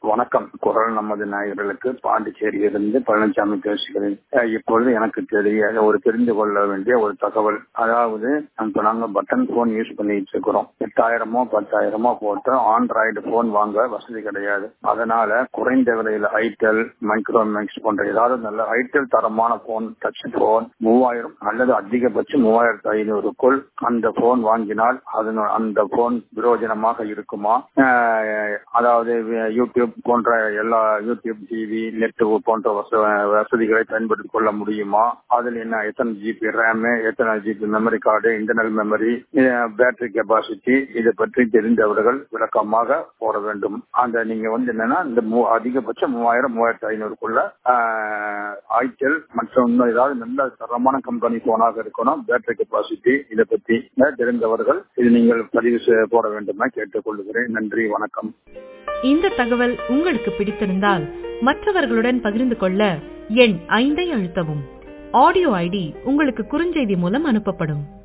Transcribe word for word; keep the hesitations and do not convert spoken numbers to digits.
வணக்கம். குரல் நமது நாயகர்களுக்கு பாண்டிச்சேரியிலிருந்து பழனிசாமி பேசுகிறேன். இப்பொழுது எனக்கு தெரிய ஒரு தெரிந்து கொள்ள வேண்டிய ஒரு தகவல். அதாவது இப்ப நாங்க பட்டன் போன் யூஸ் பண்ணிட்டு இருக்கிறோம். எட்டாயிரமோ பத்தாயிரமோ போட்டு ஆண்ட்ராய்டு போன் வாங்க வசதி கிடையாது. அதனால குறைந்த விலையில ஐடெல், மைக்ரோமேக்ஸ் போன்ற ஏதாவது நல்ல ஐடெல் தரமான போன், டச் போன் மூவாயிரம் அல்லது அதிகபட்சம் மூவாயிரத்தி ஐநூறுக்குள் அந்த போன் வாங்கினால் அது அந்த போன் பிரயோஜனமாக இருக்குமா? அதாவது யூடியூப் போன்ற எல்லா யூடியூப், டிவி, நெட் போன்ற வசதிகளை பயன்படுத்திக் கொள்ள முடியுமா? அதில் என்ன எத்தனை ஜிபி ரேம், எத்தனை GB memory card, internal memory, battery capacity, இதை பற்றி தெரிந்தவர்கள் விளக்கமாக போட வேண்டும். அந்த நீங்க வந்து என்னன்னா இந்த அதிகபட்சம் மூவாயிரம் மூவாயிரத்தி ஐநூறுக்குள்ள ஐடெல் மற்றும் ஏதாவது நல்ல தரமான கம்பெனி போனாக இருக்கணும். பேட்டரி கெபாசிட்டி இதை பற்றி தெரிந்தவர்கள் இது நீங்கள் பதிவு போட வேண்டும் என கேட்டுக்கொள்கிறேன். நன்றி, வணக்கம். இந்த தகவல் உங்களுக்கு பிடித்திருந்தால் மற்றவர்களுடன் பகிர்ந்து கொள்ள எண் ஐந்தை அழுத்தவும். ஆடியோ ஐடி உங்களுக்கு குறுஞ்செய்தி மூலம் அனுப்பப்படும்.